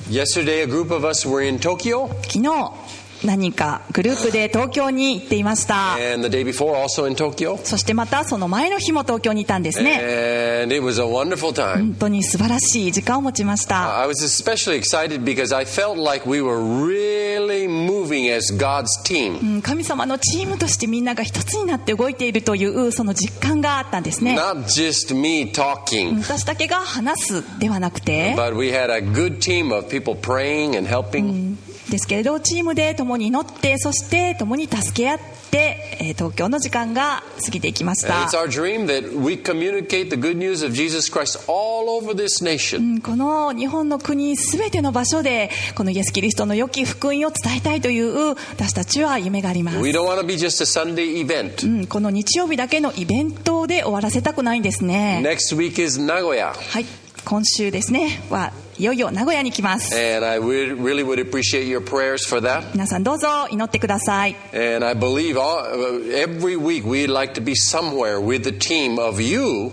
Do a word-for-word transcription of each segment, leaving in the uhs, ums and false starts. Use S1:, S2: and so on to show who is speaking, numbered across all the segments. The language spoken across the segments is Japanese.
S1: Yesterday, a group of us were in Tokyo.
S2: 昨日何人かグループで東京に行っていました。
S1: And the day before, also in Tokyo.
S2: そしてまたその前の日も東京にいたんですね。
S1: And it was a wonderful time.
S2: 本当に素晴らしい時間を持ちました。
S1: I was especially excited because I felt like we were really moving as God's team.
S2: 神様のチームとしてみんなが一つになって動いているというその実感があったんですね。
S1: Not just me talking.
S2: 私だけが話すではなくて、
S1: But we had a good team of people praying and helping.
S2: ですけれどチームで共に祈ってそして共に助け合って東京の時間が過ぎていきました。
S1: And it's our dream that we communicate the good news of Jesus Christ all over this nation.
S2: この日本の国すべての場所でこのイエス・キリストの良き福音を伝えたいという私たちは夢があります。
S1: We don't want to be just a Sunday event.
S2: この日曜日だけのイベントで終わらせたくないんですね。
S1: Next week is Nagoya.
S2: はい、今週ですねはいよいよ名古屋に来ます。
S1: And I would, really would appreciate your prayers for that.
S2: 皆さんどうぞ祈ってください。
S1: And I believe all, every week we'd like to be somewhere with the team of you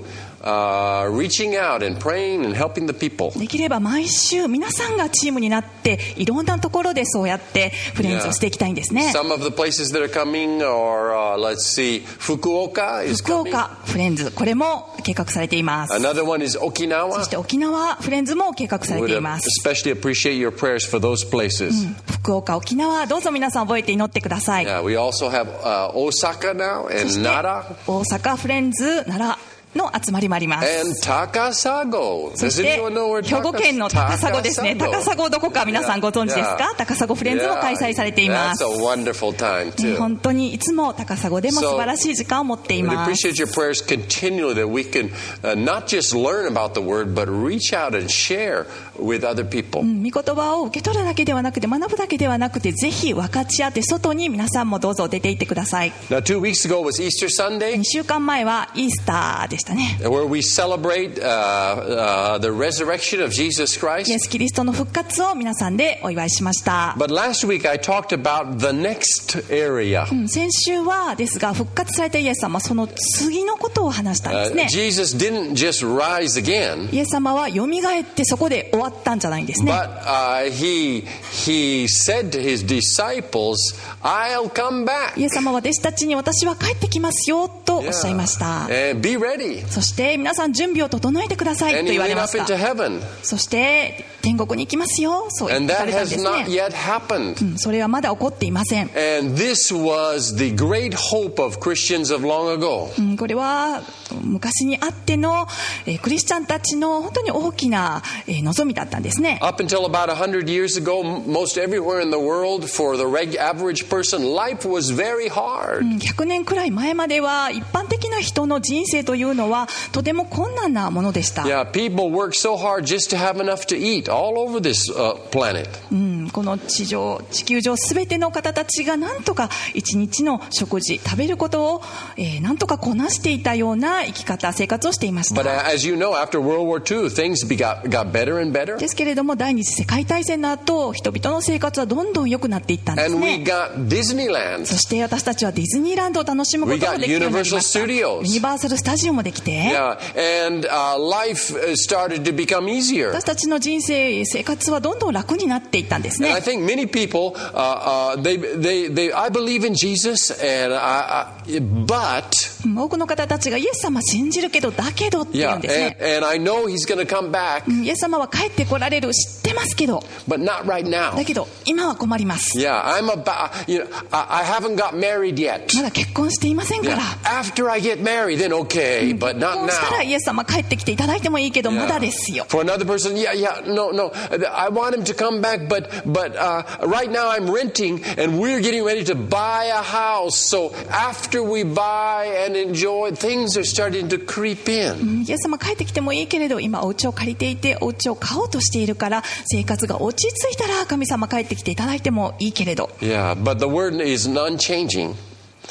S1: uh, reaching out and praying and helping the people.
S2: できれば毎週皆さんがチームになっていろんなところでそうやってフレンズをしていきたいんですね。
S1: Some of the places that are coming are, uh, let's see, Fukuoka is
S2: 福
S1: coming.
S2: 岡フレンズこれも計画されています。
S1: Another one is
S2: そ
S1: Okinawa.
S2: して沖縄フレンズも計画されてい
S1: Would
S2: ます。
S1: especially appreciate your prayers for those places.
S2: 福岡沖縄どうぞ皆さん覚えて祈ってください。
S1: Yeah, we also have uh, Osaka now
S2: そ
S1: and
S2: して
S1: Nara
S2: 大阪フレンズ奈良の集まりもあります。
S1: and Takasago.
S2: そ
S1: Does
S2: して
S1: anyone know where
S2: 兵庫県の高砂ですね。高砂どこか皆さんご存知ですか？高砂フレンズも開催されています。
S1: That's a wonderful time too.
S2: 本当にいつも高砂でも素晴らしい時間を持ってい
S1: We
S2: ます。
S1: appreciate your prayers continually that we can uh, not just learn about the word but reach out and share with other people.
S2: 御言葉を受け取るだけではなくて学ぶだけではなくてぜひ分かち合って外に皆さんもどうぞ出て行ってください。
S1: Now, two weeks ago was Easter Sunday,
S2: にしゅうかんまえはイースターでしたね。
S1: where we celebrate uh, uh, the resurrection of Jesus
S2: イ
S1: Christ.
S2: エス・キリストの復活を皆さんでお祝いしました。
S1: But last week I talked about the next area.
S2: 先週はですが復活されたイエス様はその次のことを話したんです
S1: Uh,
S2: ね。
S1: Jesus didn't just rise again,
S2: イエス様はよみがえってそこで終わったんじゃないんですね。
S1: but uh, he he said to his disciples, "I'll come back."
S2: イエス様は弟子たちに私は帰ってきますよとおっしゃいました。
S1: And be ready.
S2: そして皆さん準備を整えてくださいと
S1: And he
S2: 言われ
S1: went
S2: ま
S1: up
S2: した。
S1: into heaven.
S2: そして天国に行きますよそう言
S1: And
S2: わ
S1: that
S2: れたん
S1: has
S2: です
S1: not
S2: ね。
S1: yet happened.
S2: うんそれはまだ起こっていません。
S1: And this was the great hope of Christians of long ago.
S2: うんこれは昔にあっての、えークリスチャンたちの本当に大きな、えー望みだったんですね。
S1: Up until about one hundred years ago, m- most everywhere in the world, for the reg- average person, life was very hard.
S2: ひゃくねんくらい前までは一般的な人の人生というのはとても困難なものでした。
S1: Yeah, people work so hard just to have enough to eat all over this uh, planet.
S2: うん、この地上地球上すべての方たちがなんとか一日の食事食べることを、えー、なんとかこなしていたような生き方生活をしていまし
S1: But
S2: た。
S1: uh, as you know, after World War Two, things be- got, got better and better.
S2: ですけれども第二次世界大戦の後人々の生活はどんどん良くなっていったんです
S1: And we
S2: ね。
S1: got Disneyland.
S2: そして私たちはディズニーランドを楽しむことができるようになりました。
S1: We got Universal Studios.
S2: ユニバーサルスタジオもできて、
S1: Yeah, and uh, life uh, started to become easier.
S2: 私たちの人生生活はどんどん楽になっていったんです
S1: And
S2: ね。
S1: I think many people, uh, uh, they, they, they, I believe in Jesus, and I, I, but
S2: うん多くの方たちがイエス様信じるけどだけどって言う
S1: yeah,
S2: んですね。
S1: and, and I know He's going to come back,
S2: イエス様は帰ってこられる知ってますけど
S1: but not right now.
S2: だけど今は困ります。
S1: Yeah, I'm about, you know, I, I haven't got married yet.
S2: まだ結婚していませんか
S1: Yeah,
S2: ら、
S1: after I get married, then okay, but
S2: 結
S1: not
S2: 婚したら
S1: now.
S2: イエス様帰ってきていただいてもいいけど
S1: Yeah.
S2: まだですよ。
S1: For another person, yeah, yeah, no, no, I want him to come back, but but uh, right now I'm renting, and we're getting ready to buy a house. So after we buy and enjoy, things are starting to creep in.
S2: イエス様帰ってきてもいいけれど今お家を借りていてお家を買おうとしているから生活が落ち着いたら神様帰ってきていただいてもいいけれど、
S1: Yeah, but the word is unchanging.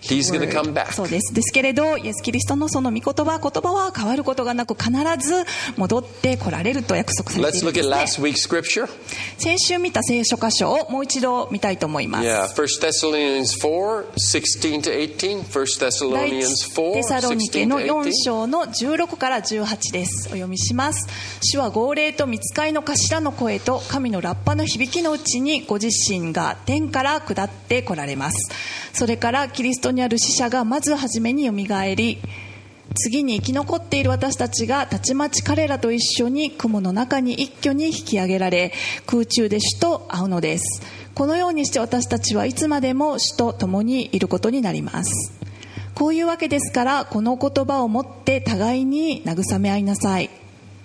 S1: He's going to come back.
S2: そうです。ですけれど、イエス・キリストのその御言葉、言葉は変わることがなく、必ず戻って来られると約束されてい
S1: Let's
S2: るん
S1: look
S2: で
S1: at
S2: すね。
S1: last week's scripture.
S2: 先週見た聖書箇所をもう一度見たいと思います。
S1: Yeah, First Thessalonians four, sixteen to eighteen. First
S2: 第
S1: Thessalonians
S2: 一
S1: four,
S2: テサロニケ
S1: sixteen
S2: の
S1: to
S2: よん
S1: eighteen.
S2: 章のじゅうろくからじゅうはちです。お読みします。主は号令と御使いの頭の声と神のラッパの響きのうちにご自身が天から下って来られます。それからキリストにある死者がまず初めによみがえり、次に生き残っている私たちがたちまち彼らと一緒に雲の中に一挙に引き上げられ、空中で主と会うのです。このようにして私たちはいつまでも主と共にいることになります。こういうわけですから、この言葉をもって互いに慰め合いなさい。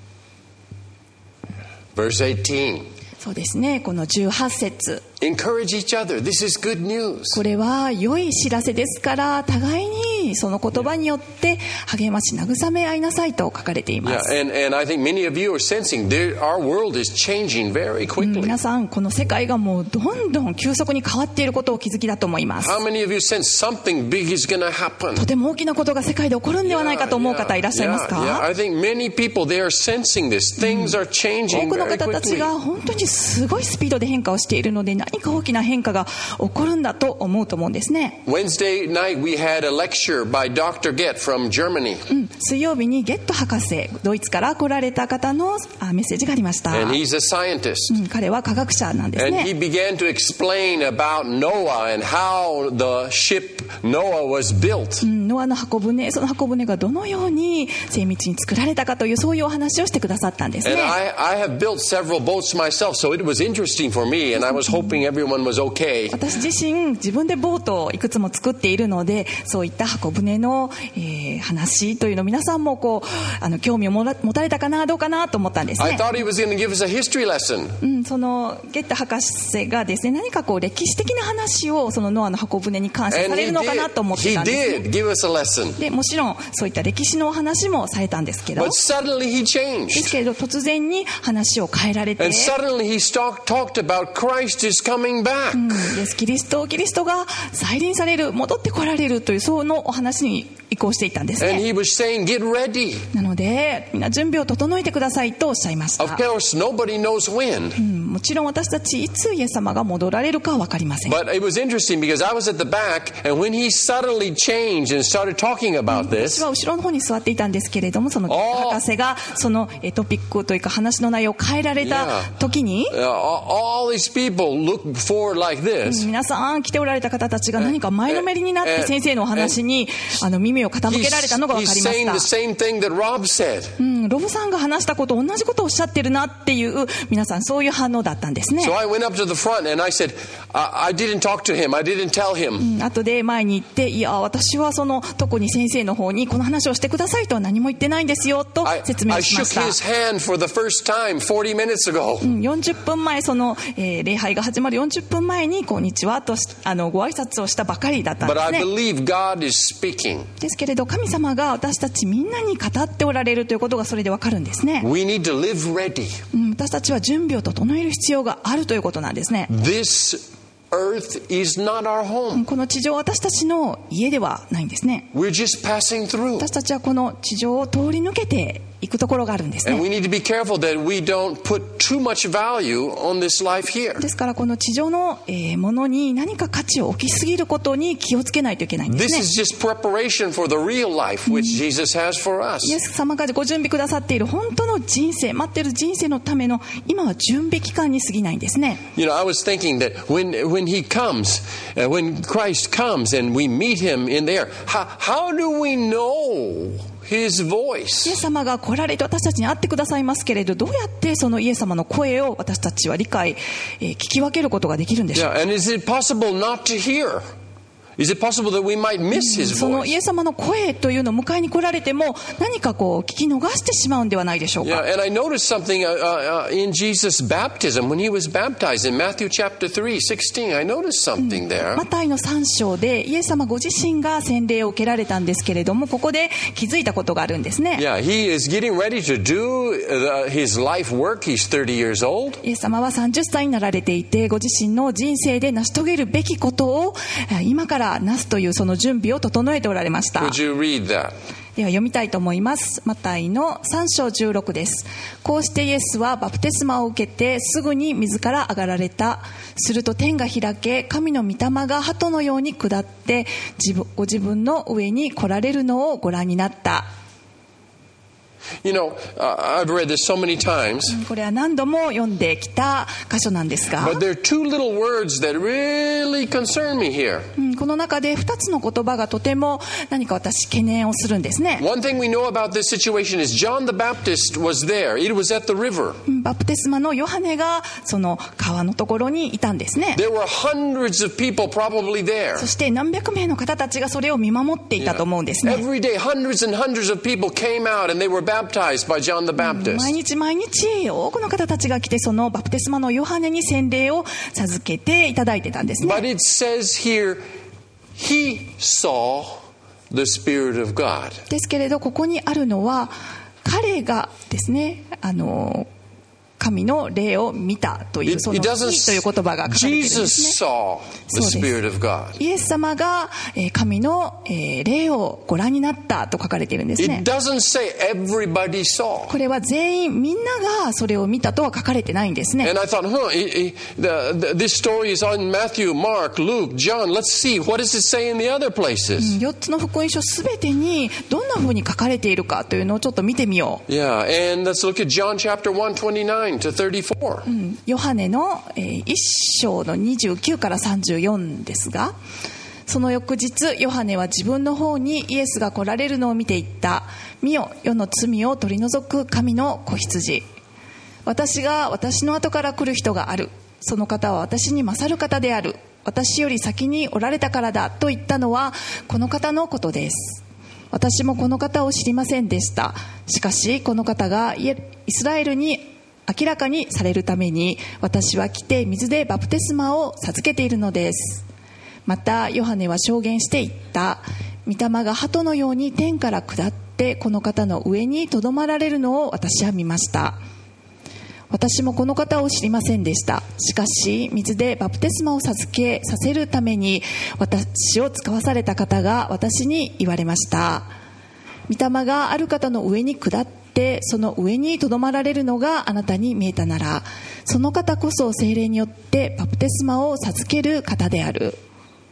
S1: Verse eighteen.
S2: そうですね、このじゅうはち節。
S1: Encourage each other. This is good news.
S2: これは良い知らせですから、互いにその言葉によって励まし慰め合いなさいと書かれていま
S1: Yeah,
S2: す。
S1: and, and I think many of you are sensing there, our world is changing very
S2: うん
S1: quickly.
S2: 皆さん、この世界がもうどんどん急速に変わっていることをお気づきだと思います。
S1: How many of you sense something big is going to happen?
S2: とても大きなことが世界で起こるんではないかと思う方いらっしゃいますか？
S1: Yeah, yeah. I think many people, they are sensing this. Things are
S2: 多
S1: changing
S2: くの
S1: very
S2: 方たち
S1: quickly.
S2: が本当にすごいスピードで変化をしているので、何か大きな変化が起こるんだと思うと思うんですね。
S1: Wednesday night we had a lecture by Doctor Gett from Germany.
S2: うん、水曜日にゲット博士、ドイツから来られた方のあメッセージがありました。
S1: And he's a scientist.
S2: うん、彼は科学者なんです
S1: And he
S2: ね。
S1: began to explain about Noah and how the ship Noah was built.
S2: うん、ノアの箱舟、その箱舟がどのように精密に作られたかという、そういうお話をしてくださったんです
S1: And
S2: ね。
S1: I, I have built several boats myself, so it was interesting for me, and I was hoping everyone was okay.
S2: 私自身自分でボートをいくつも作っているので、そういった箱舟の、えー話というのを皆さんもこうあの興味をもら持たれたかな、どうかなと思ったんです
S1: I
S2: ね。
S1: thought he was going to give us a history lesson.
S2: うん、そのゲッタ博士がですね、何かこう歴史的な話をそのノアの箱舟に関してさ
S1: And
S2: れ
S1: he
S2: るのかなと思
S1: did,
S2: って
S1: he
S2: たんですね。
S1: did give us a lesson.
S2: でもちろんそういった歴史のお話もされたんですけど、
S1: But suddenly he
S2: です
S1: changed.
S2: けれど突然に話を変えられて、
S1: And suddenly he talk, talked about Christ is coming back.
S2: うん、ですキリストキリストが再臨される、戻ってこられるというそのお話に移行していったんです
S1: And
S2: ね。
S1: he was saying, get ready.
S2: なのでみんな準備を整えてくださいとおっしゃいました。
S1: Of course, nobody knows when.
S2: うん、もちろん私たちいつイエス様が戻られるかは分かりません。
S1: But it was interesting because I was at the back, and when he suddenly changed and started talking about
S2: 私
S1: this,
S2: は後ろの方に座っていたんですけれども、その
S1: あー
S2: 博士がそのえトピックというか話の内容を変えられた時に、
S1: uh, all all these people look forward like this.
S2: 皆さん来ておられた方たちが何か前のめりになっ
S1: ええ
S2: て先生のお話にあの耳を傾
S1: He's,
S2: けられたのが分かり
S1: he's
S2: ま
S1: saying
S2: し
S1: the
S2: た。
S1: same thing that Rob said.
S2: うん、ロブさんが話したこと同じことをおっしゃってるなっていう皆さんそういう反応だったんですね。
S1: So I went up to the front and I said, I, I didn't talk to him. I didn't tell him.
S2: うん、後で前に行って、いや私はその特に先生の方にこの話をしてくださいとは何も言ってないんですよと
S1: I,
S2: 説明
S1: I
S2: しま
S1: shook
S2: した。
S1: his hand for the first time forty minutes ago.
S2: うんよんじゅっぷんまえ、その、えー礼拝が始まるよんじゅっぷんまえにこんにちはとしあのご挨拶をしたばかりだったんで
S1: But
S2: す
S1: I
S2: ね。
S1: believe God is speaking.
S2: ですけれど神様が私たちみんなに語っておられるということがそれでわかるんですね。
S1: We need to live ready.
S2: うん私たちは準備を整える必要があるということなんですね。
S1: This earth is not our
S2: うん
S1: home.
S2: この地上は私たちの家ではないんですね。
S1: We're just passing through.
S2: 私たちはこの地上を通り抜けていくところがあるんです
S1: And
S2: ね。
S1: we need to be careful that we don't put too much value on this life here.
S2: ですからこの地上の、えーものに何か価値を置きすぎることに気をつけないといけないんで
S1: This
S2: すね。
S1: is just preparation for the real life which Jesus has for us.
S2: イエス様がご準備くださっている本当の人生、待っている人生のための今は準備期間に過ぎないんですね。
S1: You know, I was thinking that when when he comes, uh, when Christ comes and we meet him in the air, how, how do we know his
S2: イエ
S1: voice?
S2: ス様が来られて私たちに会ってくださいますけれど、どうやってそのイエス様の声を私たちは理解、えー聞き分けることができるんでしょう
S1: Yeah,
S2: か。
S1: and is it possible not to hear? Is it possible that we might miss his
S2: そのイ
S1: voice?
S2: エス様の声というのを迎えに来られても何かこう聞き逃してしまうんではないでしょう
S1: Yeah,
S2: か。
S1: and I noticed something uh, uh, uh, in Jesus' baptism when he was baptized in Matthew chapter three, sixteen. I noticed something there.
S2: マタイのさん章でイエス様ご自身が洗礼を受けられたんですけれども、ここで気づいたことがあるんですね。
S1: Yeah, he is getting ready to do uh, his life work. He's thirty years old.
S2: イエス様はさんじゅっさいになられていて、ご自身の人生で成し遂げるべきことをえー今からからなすというその準備を整えておられました。
S1: Would you read that?
S2: では読みたいと思います。マタイのさん章じゅうろくです。こうしてイエスはバプテスマを受けてすぐに水から上がられた。すると天が開け、神の御霊が鳩のように下って自分ご自分の上に来られるのをご覧になった。
S1: You know, uh, I've read this so many times.
S2: これは何度も読んできた箇所なんですが、
S1: But there are two little words that really concern me here.
S2: この中でふたつの言葉がとても何か私懸念をするんですね。
S1: One thing we know about this situation is John the Baptist was there. It was at the river.
S2: バプテスマのヨハネがその川のところにいたんですね。
S1: There were hundreds of people probably there.
S2: そして何百名の方たちがそれを見守っていたと思うんですね。
S1: Every day, hundreds and hundreds of people came out and they were baptized by John the Baptist.
S2: 毎日毎日多くの方たちが来てそのバプテスマのヨハネに洗礼を授けていただいてたんですね。
S1: But it says here, he saw the Spirit of God.
S2: ですけれどここにあるのは彼がですね、あの神の霊を見たというその
S1: It
S2: 「he」という言葉が書かれているんですね。
S1: Jesus saw the Spirit of God.
S2: イエス様が神の霊をご覧になったと書かれているんですね。
S1: It doesn't say everybody saw.
S2: これは全員みんながそれを見たとは書かれてないんですね。
S1: And I thought, huh, it, it, the, the, this story is on Matthew, Mark, Luke, John. Let's see, what does it say in the other places?
S2: よっつの福音書すべてにどんな風に書かれているかというのをちょっと見てみよう。
S1: Yeah, and let's look at John chapter one, twenty-nine to thirty-four.
S2: ヨハネのいっ章のにじゅうきゅうからさんじゅうよんですが、その翌日ヨハネは自分の方にイエスが来られるのを見ていった。見よ、世の罪を取り除く神の子羊。私が私の後から来る人がある。その方は私に勝る方である。私より先におられたからだと言ったのはこの方のことです。私もこの方を知りませんでした。しかしこの方がイスラエルに明らかにされるために私は来て水でバプテスマを授けているのです。またヨハネは証言して言った。御霊が鳩のように天から下ってこの方の上にとどまられるのを私は見ました。私もこの方を知りませんでした。しかし水でバプテスマを授けさせるために私を使わされた方が私に言われました。御霊がある方の上に下ってその上にとどまられるのがあなたに見えたなら、その方こそ聖霊によってバプテスマを授ける方である。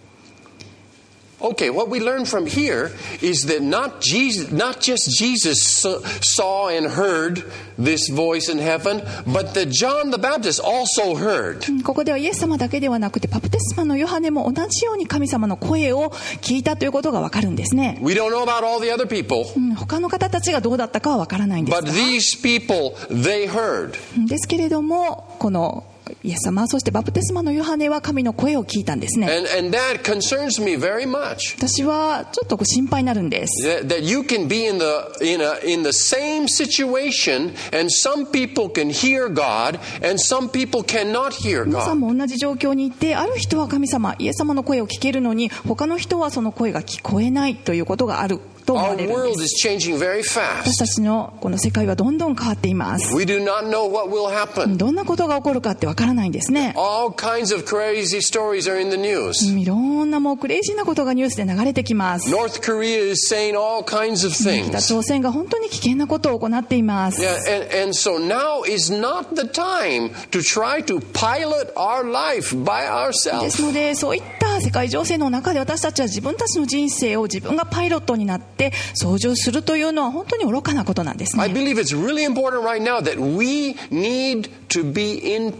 S1: Okay, what we learn from here is that not Jesus, not just Jesus saw and heard this voice in heaven, but that John the Baptist also heard.
S2: ここではイエス様だけではなくてバプテスマのヨハネも同じように神様の声を聞いたということがわかるんですね。
S1: We don't know about all the other people,
S2: 他の方たちがどうだったかはわからないんです
S1: but
S2: が、
S1: these people, they heard.
S2: ですけれどもこのイエス様、そしてバプテスマのヨハネは神の声を聞いたんですね。
S1: And, and that concerns me very much.
S2: 私はちょっと心配になるんです。
S1: That, that you can be in the, in, a, in the same situation and some people can hear God and some people cannot hear
S2: 皆さ
S1: God.
S2: んも同じ状況にいて、ある人は神様、イエス様の声を聞けるのに他の人はその声が聞こえないということがあると思わ
S1: Our
S2: れるん
S1: world
S2: です。
S1: is changing very
S2: 私
S1: fast.
S2: たちのこの世界はどんどん変わっています。
S1: We do not know what will happen.
S2: どんなことが起こるかってわからないんですね。
S1: All kinds of crazy stories are in the news.
S2: いろんなもうクレイジーなことがニュースで流れてきます。
S1: North Korea is saying all kinds of
S2: 北
S1: things.
S2: 朝鮮が本当に危険なことを行っています。
S1: Yeah, and, and so now is not the time to try to pilot our life by
S2: です
S1: ourselves.
S2: のでそういった世界情勢の中で私たちは自分たちの人生を自分がパイロットになって操縦するというのは本当に愚かなことなんです
S1: I
S2: ね。
S1: believe it's really important right now that we need to be in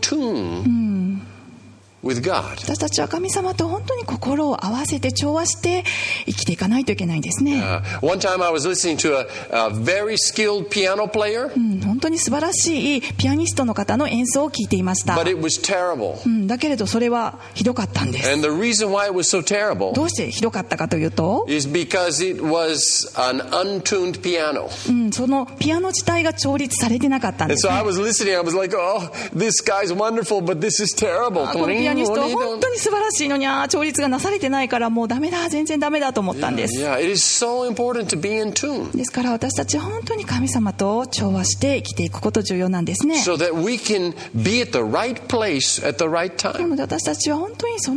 S1: tune with God.
S2: 私たちは神様と本当に心を合わせて調和して生きていかないといけないんですね。
S1: Uh, one time I was listening to a, a very skilled piano player,
S2: うん本当に素晴らしいピアニストの方の演奏を聞いていました。
S1: but it was terrible.
S2: うんだけれどそれはひどかったんです。
S1: And the reason why it was so terrible
S2: どうしてひどかったかというと、
S1: is because it was an untuned piano.
S2: うんそのピアノ自体が調律されてなかったんで
S1: And
S2: す
S1: so
S2: ね。
S1: I was listening, I was like, oh, this guy's wonderful, but this is terrible.
S2: このピアニストは本当に素晴らしいのにあー調律がなされてないからもうダメだ全然ダメだと思ったんです。
S1: Yeah, it is so important to be in tune
S2: ですから私たち本当に神様と調和して生きていくこと重要なんですね。
S1: so that we can be at the right place at the right
S2: な
S1: time.
S2: ので私たちは本当にその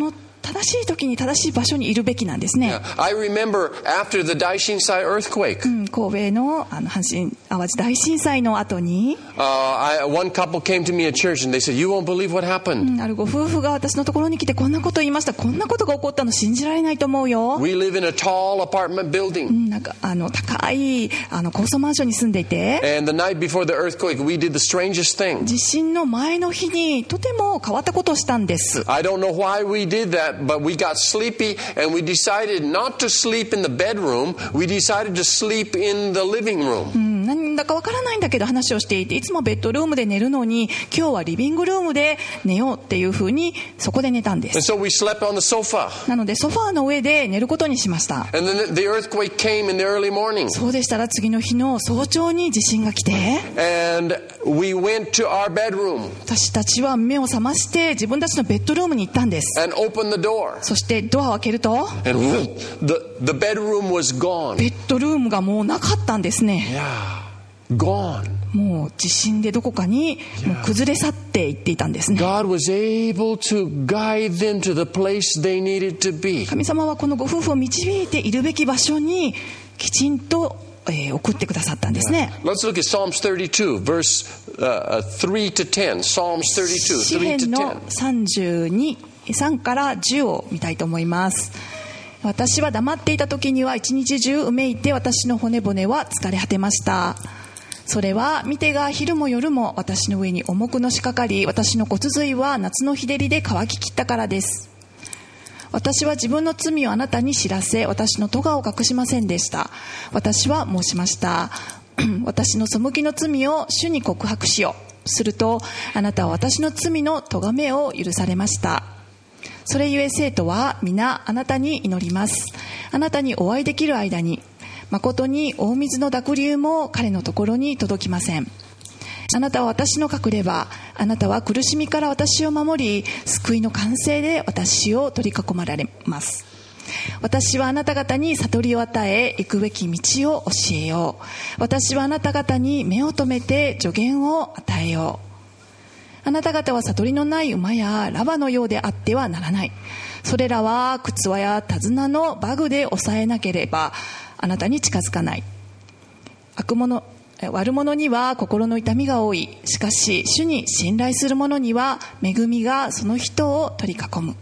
S2: 正しい時に正しい場所にいるべきなんですね。
S1: Yeah. I remember after the Daishinsai earthquake,
S2: うん、神戸の、あの阪神・淡路大震災の後に、
S1: uh, I, one couple came to me at church and they said, "You won't believe what happened."
S2: うん、あるご夫婦が私のところに来てこんなこと言いました。こんなことが起こったの信じられないと思うよ。
S1: We live in a tall apartment building.
S2: うん、なんかあの高いあの高層マンションに住んでいて、
S1: And the night before the earthquake, we did the strangest thing.
S2: 地震の前の日にとても変わったことをしたんです。
S1: I don't know why we did that, but we got sleepy and we decided not to sleep in the bedroom. We decided to sleep in the living room.
S2: うん、なんだかわからないんだけど話をしていて、いつもベッドルームで寝るのに今日はリビングルームで寝ようっていうふうにそこで寝たんです。
S1: And so we slept on the sofa.
S2: なのでソファーの上で寝ることにしました。
S1: And then the earthquake came in the early morning.
S2: そうでしたら次の日の早朝に地震が来て、
S1: And we went to our bedroom.
S2: 私たちは目を覚まして自分たちのベッドルームに行ったんです。
S1: And opened the door.
S2: そしてドアを開けると
S1: And whoop, the, the bedroom was gone.
S2: ベッドルームがもうなかったんですね。
S1: Yeah, gone.
S2: もう地震でどこかにもう崩れ去っていっていたんですね。
S1: God was able to guide them to the place they needed to be.
S2: 神様はこのご夫婦を導いているべき場所にきちんと、えー、送ってくださったんですね。
S1: Let's look at Psalms thirty-two, verse uh, three to ten. Psalms thirty-two,
S2: 詩
S1: three
S2: 編
S1: to
S2: の
S1: ten.
S2: さんじゅうに、さんからじゅうを見たいと思います。私は黙っていた時には一日中うめいて、私の骨骨は疲れ果てました。それは見てが昼も夜も私の上に重くのしかかり、私の骨髄は夏の日照りで乾ききったからです。私は自分の罪をあなたに知らせ、私の咎を隠しませんでした。私は申しました。私の背きの罪を主に告白しよう。するとあなたは私の罪の咎めを許されました。それゆえ生徒は皆あなたに祈ります。あなたにお会いできる間に、誠に大水の濁流も彼のところに届きません。あなたは私の隠れ場、あなたは苦しみから私を守り、救いの完成で私を取り囲まれます。私はあなた方に悟りを与え、行くべき道を教えよう。私はあなた方に目を留めて助言を与えよう。あなた方は悟りのない馬やラバのようであってはならない。それらは靴輪や手綱のバグで抑えなければあなたに近づかない。悪者、悪者には心の痛みが多い。しかし主に信頼する者には恵みがその人を取り囲む。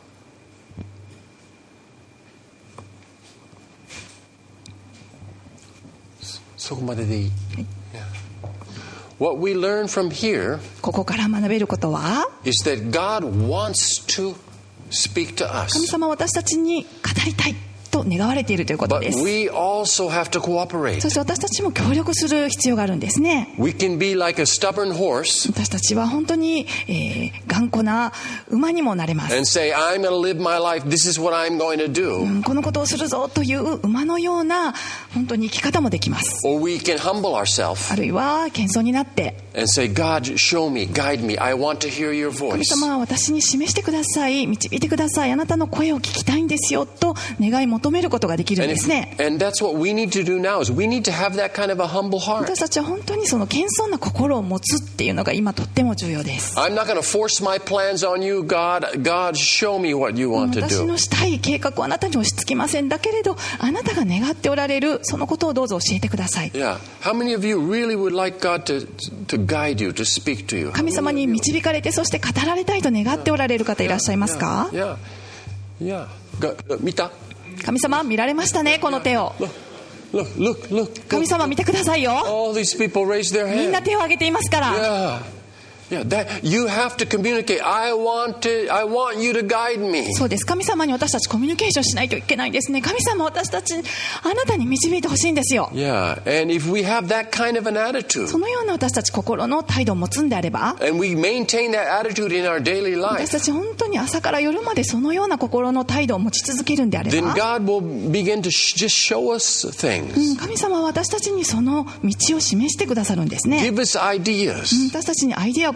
S1: そこまででいい。What we learn from here
S2: ここから学べることは、
S1: is that God wants to speak to
S2: 神
S1: us.
S2: 様は私たちに語りたいと願われているということ
S1: But
S2: です。
S1: we also have to cooperate.
S2: そして私たちも協力する必要があるんですね。
S1: We can be like a stubborn horse
S2: 私たちは本当に、えー、頑固な馬にもなれます。
S1: and say, I'm going to live my life. This is what I'm going to
S2: う
S1: do.
S2: ん、このことをするぞという馬のような本当に生き方もできます。
S1: Or we can humble ourselves
S2: あるいは謙遜になって、
S1: and say, God, show me, guide me. I want to hear your
S2: 神
S1: voice.
S2: 様は私に示してください、導いてください、あなたの声を聞きたいんですよと願い求めることができるん
S1: And,
S2: で
S1: if,
S2: すね。
S1: and that's what we need to do now is we need to have that kind of a humble heart.
S2: 私たちは本当にその謙遜な心を持つっていうのが今とっても重要です。
S1: I'm not going to force my plans on you, God. God, show me what you want to
S2: 私
S1: do.
S2: のしたい計画をあなたに押し付けません。だけれどあなたが願っておられるそのことをどうぞ教えてください。
S1: Yeah. How many of you really would like God to, to guide you, to speak to you?
S2: 神様に導かれて、そして語られたいと願っておられる方いらっしゃいますか？
S1: Yeah. Yeah. Yeah. 見た？
S2: 神様見られましたね、この手を。
S1: Look, look, look.
S2: 神様見てくださいよ。
S1: All these people raise their
S2: みんな
S1: hand.
S2: 手を挙げていますから。
S1: Yeah. Yeah, that, you have to communicate. I want to, I want you to guide me.
S2: そうです。神様に私たちコミュニケーションしないといけないんですね。神様、私たちあなたに導いてほしいんですよ。
S1: Yeah. And if we have that kind of an attitude
S2: そのような私たち心の態度を持つんであれば、
S1: and we maintain that attitude in our daily
S2: 私
S1: life,
S2: たち本当に朝から夜までそのような心の態度を持ち続けるんであれ
S1: then
S2: ば、
S1: God will begin to sh- just show us
S2: う
S1: things,
S2: ん、神様は私たちにその道を示してくださるんですね。
S1: give us
S2: うん、
S1: ideas.
S2: 私たちにアイデアを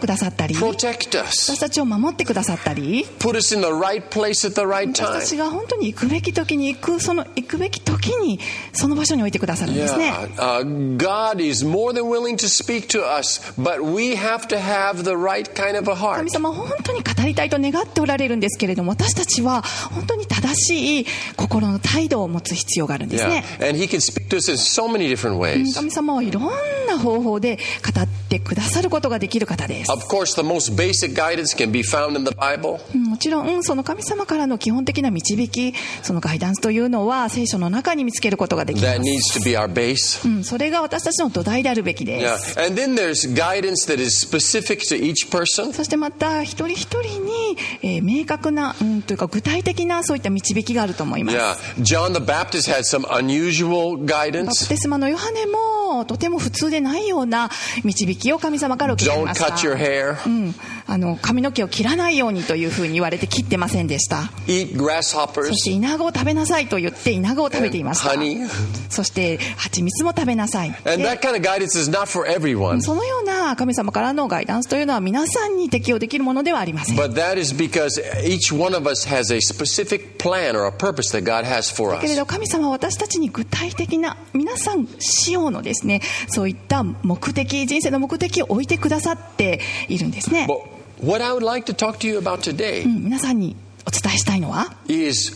S2: くださったり、
S1: protect us,
S2: 私たちを守ってくださったり、
S1: put us in the right place at the right
S2: 私た
S1: time.
S2: ちが本当に行くべき時に行く、その行くべき時にその場所に置いてくださるんですね。
S1: Yeah, uh, God is more than willing to speak to us, but we have to have the right kind of a heart.
S2: 神様は本当に語りたいと願っておられるんですけれども、私たちは本当に正しい心の態度を持つ必要があるんですね。
S1: Yeah, and He can speak to us in so many different ways.
S2: 神様はいろんな方法で語ってくださることができる方です。
S1: Of course, the most basic guidance can be found in the Bible.
S2: もちろんその神様からの基本的な導き、そのガイダンスというのは聖書の中に見つけることができます。
S1: That needs to be our base.
S2: うん、それが私たちの土台であるべきです。
S1: Yeah, and then there's guidance that is specific to each person.
S2: そしてまた一人一人に、えー明確な、うん、というか具体的なそういった導きがあると思います。
S1: Yeah, John the Baptist had some unusual
S2: バプ
S1: guidance.
S2: テスマのヨハネもとても普通でないような導きを神様から受けてい
S1: Don't
S2: ました。
S1: cut your hair.
S2: うん、あの髪の毛を切らないようにというふうに言われて切ってませんでした。
S1: Eat
S2: そ
S1: grasshoppers
S2: してイナゴを食べなさいと言ってイナゴを食べていま
S1: and
S2: した。
S1: honey.
S2: そして蜂蜜も食べなさい。
S1: And
S2: で
S1: that kind of guidance is not for everyone.
S2: そのような神様からのガイダンスというのは皆さんに適用できるものではありません。
S1: But that is because each one of us has a specific plan or a purpose that God has for
S2: けれ
S1: us.
S2: ど神様は私たちに具体的な皆さん仕様のですね、そういった目的、人生の目的を置いてくださっているんですね。
S1: But what I would like to talk to you about today
S2: うん皆さんにお伝えしたいのは、
S1: is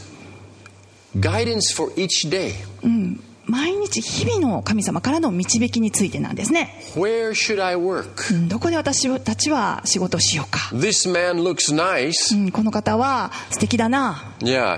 S1: guidance for each day.
S2: うん毎日日々の神様からの導きについてなんですね。
S1: Where should I work?
S2: うんどこで私たちは仕事をしようか。
S1: This man looks nice.
S2: うんこの方は素敵だな。
S1: Yeah.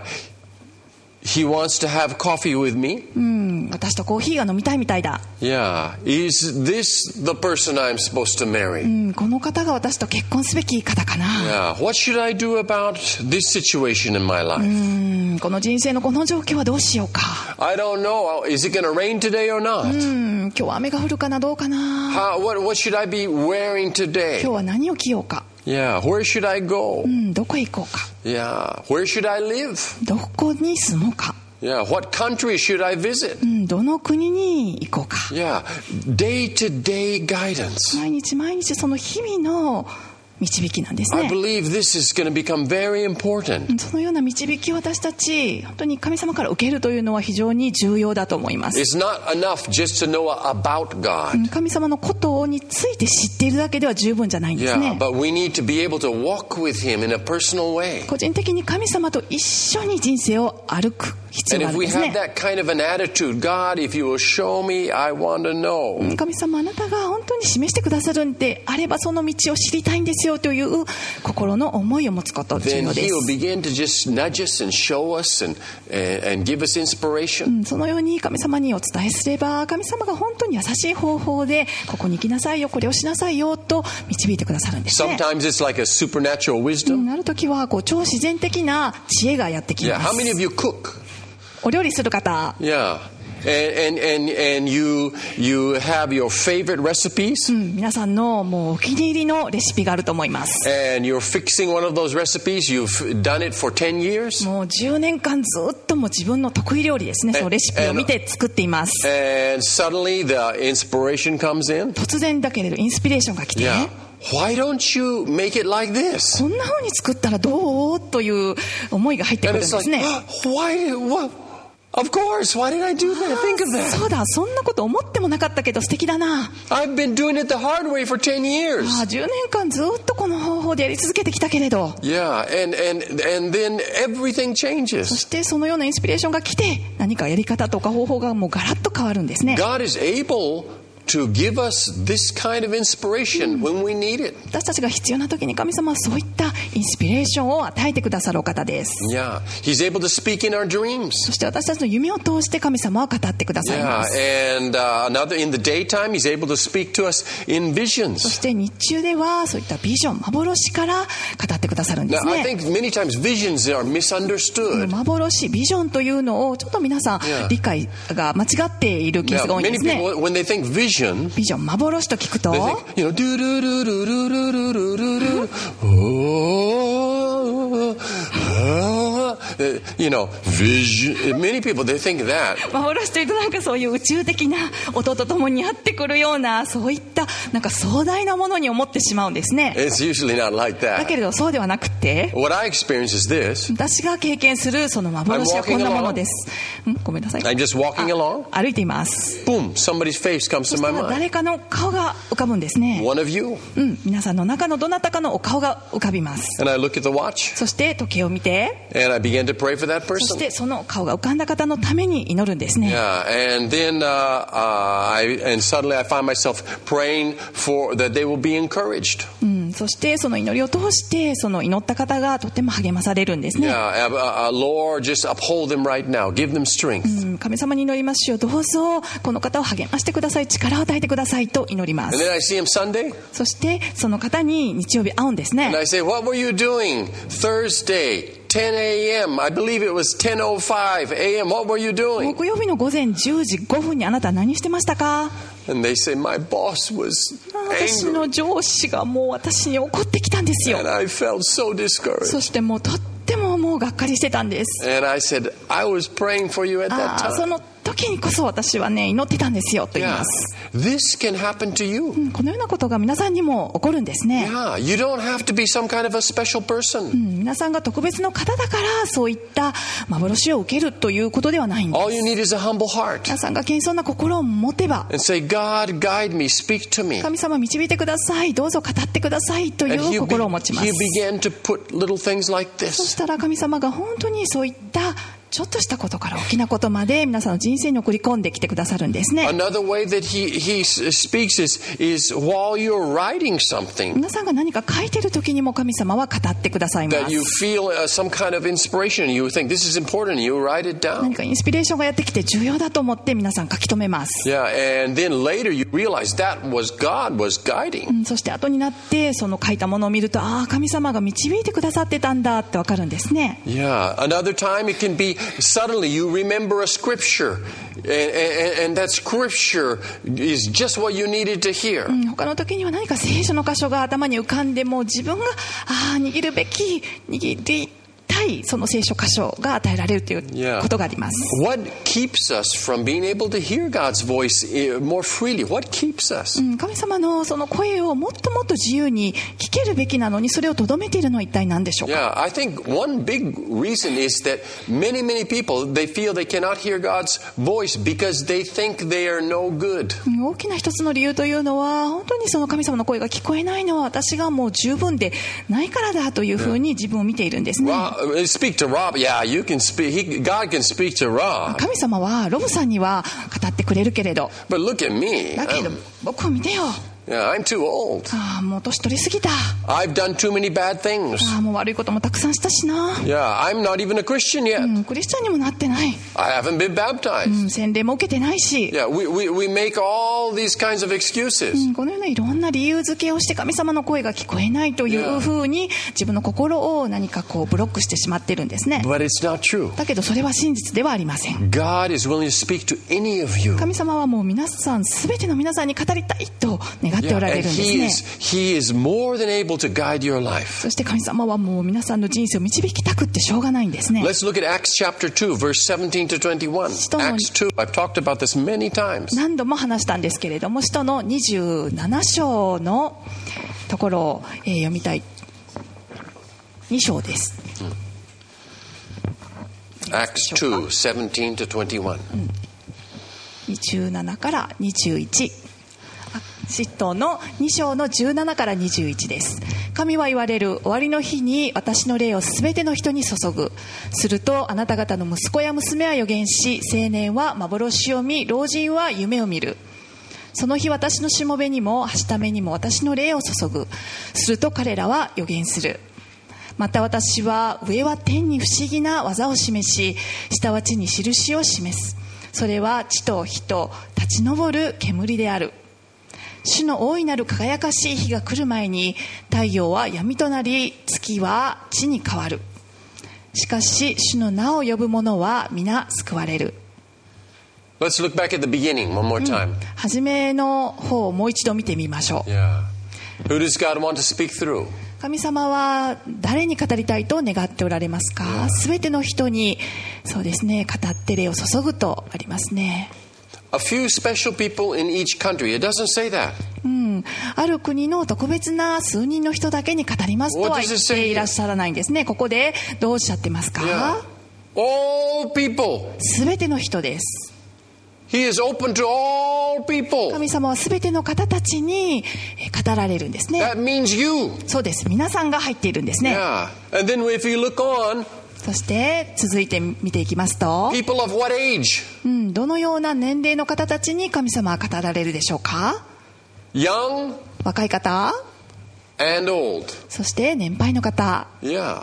S1: He wants to have coffee with me.
S2: うん私とコーヒーが飲みたいみたいだ。
S1: Yeah. Is this the person I'm supposed to
S2: う
S1: marry?
S2: んこの方が私と結婚すべき方かな。
S1: Yeah. What should I do about this situation in my
S2: う
S1: life?
S2: んこの人生のこの状況はどうしようか。
S1: I don't know. Is it going to rain today or
S2: う
S1: not?
S2: ん今日は雨が降るかな、どうかな。
S1: How, what, what should I be wearing
S2: 今
S1: today?
S2: 日は何を着ようか。
S1: Yeah. Where should I go?
S2: うんどこへ行こうか。
S1: Yeah. Where should I live?
S2: どこに住もうか。
S1: Yeah. What country should I visit?
S2: うんどの国に行こうか。
S1: Yeah. Day to day guidance.
S2: 毎日毎日その日々の導きなんです
S1: I
S2: ね。
S1: believe this is going to become very important.
S2: そのような導きを私たち本当に神様から受けるというのは非常に重要だと思います。
S1: It's not enough just to know about God.
S2: 神様のことについて知っているだけでは十分じゃないんです
S1: Yeah,
S2: ね。
S1: but we need to be able to walk with Him in a personal way.
S2: 個人的に神様と一緒に人生を歩く必
S1: And
S2: 要があ
S1: if
S2: るん
S1: we
S2: ですね。
S1: have that kind of an attitude, God, if you will show me, I want to know.
S2: 神様あなたが本当に示してくださるんであればその道を知りたいんですよという心の思いを持つこと重
S1: Then
S2: 要で
S1: He will
S2: す。
S1: begin to just nudge us and show us and, and, and give us
S2: う
S1: inspiration.
S2: んそのように神様にお伝えすれば神様が本当に優しい方法でここに行きなさいよ、これをしなさいよと導いてくださるんですね。
S1: Sometimes it's like a supernatural
S2: う
S1: wisdom.
S2: んある時はこう超自然的な知恵がやってき
S1: Yeah.
S2: ま
S1: How
S2: す。
S1: many of you cook?
S2: お料理する方、
S1: Yeah. And, and, and, and you, you have your favorite recipes.
S2: うん皆さんのもうお気に入りのレシピがあると思います。
S1: And you're fixing one of those recipes. You've done it for ten years.
S2: もうじゅうねんかんずっともう自分の得意料理ですね、そのレシピを見て作っています。
S1: And suddenly the inspiration comes in.
S2: 突然だけれどインスピレーションが来て、
S1: Yeah. Why don't you make it like this?
S2: こんな風に作ったらどうという思いが入ってく
S1: And
S2: るん
S1: it's
S2: です
S1: like,
S2: ね。
S1: why? What? Of course. Why did I do that? Think of that.
S2: そうだ、そんなこと思ってもなかったけど素敵だな。
S1: I've been doing it the hard way for ten years.
S2: ああじゅうねんかんずっとこの方法でやり続けてきたけれど、
S1: Yeah. And, and, and then everything
S2: そ
S1: changes.
S2: してそのようなインスピレーションが来て何かやり方とか方法がもうガラッと変わるんですね。
S1: God is able to give us this kind of inspiration when we need it.
S2: 私たちが必要な時に神様はそういったインスピレーションを与えてくださるお方です。
S1: Yeah. He's able to speak in our dreams.
S2: そして私たちの夢を通して神様は語ってください
S1: Yeah.
S2: ます。
S1: And uh, another in the daytime, He's able to speak to us in
S2: そ
S1: visions.
S2: して日中ではそういったビジョン、幻から語ってくださるんで
S1: Now,
S2: す
S1: I
S2: ね。
S1: think many times visions are misunderstood.
S2: 幻、ビジョンというのをちょっと皆さん
S1: Yeah.
S2: 理解が間違っているケー
S1: Now,
S2: スが多いんで
S1: many
S2: すね。
S1: people, when they think vision,
S2: ビジョン、幻と聞くと
S1: they think, you know, do do do do do do do do do do. Oh, oh, you know, vision. Many people, they think that.
S2: 幻というとなんかそういう宇宙的な音とともにやってくるような、そういったなんか壮大なものに思ってしまうんですね。
S1: It's usually not like
S2: だ
S1: that.
S2: けれどそうではなくて、
S1: What I experience is this.
S2: 私が経験するその幻はこんなものです。んごめんなさい。
S1: I'm just walking along.
S2: 歩いています。
S1: Boom, somebody's face comes
S2: そ
S1: to
S2: し
S1: my
S2: たら
S1: mind.
S2: 誰かの顔が浮かぶんですね。
S1: One of you.
S2: うん、皆さんの中のどなたかのお顔が浮かびます。
S1: And I look at the watch.
S2: そして時計を見て、
S1: And I begin to pray for that
S2: そし
S1: person.
S2: てその顔が浮かんだ方のために祈るんですね。
S1: Yeah, and then uh, uh, I, and suddenly I find myself praying for that they will be encouraged.
S2: うん、そしてその祈りを通してその祈った方がとても励まされるんですね。
S1: Yeah, uh, uh, Lord, just uphold them right now. Give them strength.
S2: うん、神様に祈りますよ。どうぞこの方を励ましてください。力を与えてくださいと祈りま
S1: And
S2: す。
S1: then I see him Sunday,
S2: そしてその方に日曜日会うんですね
S1: and。I say, "What were you doing Thursday, ten a.m.? I believe it was ten oh five a.m. What were you doing?"
S2: 木曜日の午前じゅうじごふんにあなたは何してましたか？
S1: And they say, "My boss was
S2: 私
S1: angry,
S2: の上司がもう私に怒ってきたんですよ。
S1: and I felt so
S2: そ
S1: discouraged."
S2: してもうとってももうがっかりしてたんです。
S1: And I said, "I was praying for you at
S2: あ
S1: that
S2: あ、そ
S1: time."
S2: の時にこそ私はね祈ってたんですよと言い
S1: Yeah,
S2: ます。
S1: this can happen to you.
S2: うん、このようなことが皆さんにも起こるんですね。
S1: Yeah, you don't have to be some kind of a special
S2: う
S1: person.
S2: ん、皆さんが特別の方だからそういった幻を受けるということではないんで
S1: All
S2: す。
S1: you need is a humble heart.
S2: 皆さんが謙遜な心を持てば、
S1: And say, "God, guide me, speak to me."
S2: 神様導いてください、どうぞ語ってくださいとい
S1: And
S2: う
S1: he,
S2: 心を持ちます。
S1: he began to put little things like
S2: そ
S1: this.
S2: したら神様が本当にそういったちょっとしたことから大きなことまで皆さんの人生に送り込んできてくださるんですね。
S1: Another way that he, he speaks is, is while you're writing something
S2: 皆さんが何か書いてる時にも神様は語ってくださいま
S1: that you
S2: す。
S1: feel uh, some kind of inspiration. You think this is important. You write it
S2: 何
S1: down.
S2: かインスピレーションがやってきて重要だと思って皆さん書き留めます。
S1: Yeah, and then later you realize that was God was guiding.
S2: うんそして後になってその書いたものを見ると、ああ神様が導いてくださってたんだってわかるんですね。
S1: Yeah, another time it can be suddenly you remember a scripture, and, and, and that scripture is just what you needed to hear.
S2: うん他の時には何か聖書の箇所が頭に浮かんでも自分がああ握るべき握りたいその聖書箇所が与えられるということがあります。
S1: What keeps us from being able to hear God's voice more freely? What keeps us?
S2: うん神様のその声をもっともっと自由に聞けるべきなのにそれをとどめているのは一体何でしょうか。
S1: Yeah, I think one big reason is that many, many people, they feel they cannot hear God's voice because they think they are no good.
S2: うん大きな一つの理由というのは本当にその神様の声が聞こえないのは私がもう十分でないからだというふうに自分を見ているんですね。
S1: Rob, speak to Rob. Yeah, you can speak. He, God can speak to Rob.
S2: 神様はロブさんには語ってくれるけれど、
S1: But look at me.
S2: だけど
S1: I'm,
S2: 僕を見てよ。
S1: yeah, I'm too old.
S2: ああもう年取りすぎた。
S1: I've done too many bad things.
S2: ああもう悪いこともたくさんしたしな。
S1: Yeah, I'm not even a Christian
S2: う
S1: yet.
S2: ん、クリスチャンにもなってない。
S1: I haven't been
S2: う
S1: baptized.
S2: ん、洗礼も受けてないし。
S1: Yeah, we, we, we make all these kinds of
S2: う
S1: excuses.
S2: んこのようないろんな理由付けをして神様の声が聞こえないというふうに自分の心を何かこうブロックしてしまってるんですね。
S1: But it's not true.
S2: だけどそれは真実ではありません。
S1: God is willing to speak to any of you.
S2: 神様はもう皆さん全ての皆さんに語りたいと願ってお
S1: Yeah,
S2: られ
S1: and
S2: るんです
S1: he
S2: ね。
S1: is, he is more than able to guide your life.
S2: そして神様はもう皆さんの人生を導きたくってしょうがないんですね。
S1: Let's look at Acts chapter two, verse seventeen to twenty-one. Acts two, I've talked about this many times.
S2: 何度も話したんですけれども、使徒のにじゅうなな章のところを、えー読みたい。に章です。
S1: Acts two, seventeen to twenty-one.
S2: にじゅうななからにじゅういち。使徒のに章のじゅうななからにじゅういちです。神は言われる、終わりの日に私の霊をすべての人に注ぐ。するとあなた方の息子や娘は預言し、青年は幻を見、老人は夢を見る。その日私のしもべにもはしためにも私の霊を注ぐ。すると彼らは預言する。また私は上は天に不思議な技を示し、下は地に印を示す。それは地と火と立ち上る煙である。主の大いなる輝かしい日が来る前に、太陽は闇となり、月は地に変わる。しかし主の名を呼ぶ者は皆救われる。
S1: Let's look back at the beginning one more time.
S2: 初めの方をもう一度見てみましょう。
S1: Yeah. Who does God want to speak through?
S2: 神様は誰に語りたいと願っておられますか？すべての人に、そうですね、語って霊を注ぐとありますね。
S1: A few special people in each country. It doesn't say that.
S2: うん、ある国の特別な数人の人だけに語りますとは言っていらっしゃらないんですね。ここでどうおっしゃってますか？
S1: Yeah. All people.
S2: すべての人です。
S1: He is open to all people.
S2: 神様はすべての方たちに語られるんですね。
S1: That means you.
S2: そうです。皆さんが入っているんですね。
S1: Yeah. And then if you look on,
S2: そして続いて見ていきますと、
S1: people of what age?
S2: うん、どのような年齢の方たちに神様は語られるでしょうか？
S1: Young
S2: 若い方、
S1: and old.
S2: そして年配の方、
S1: Yeah.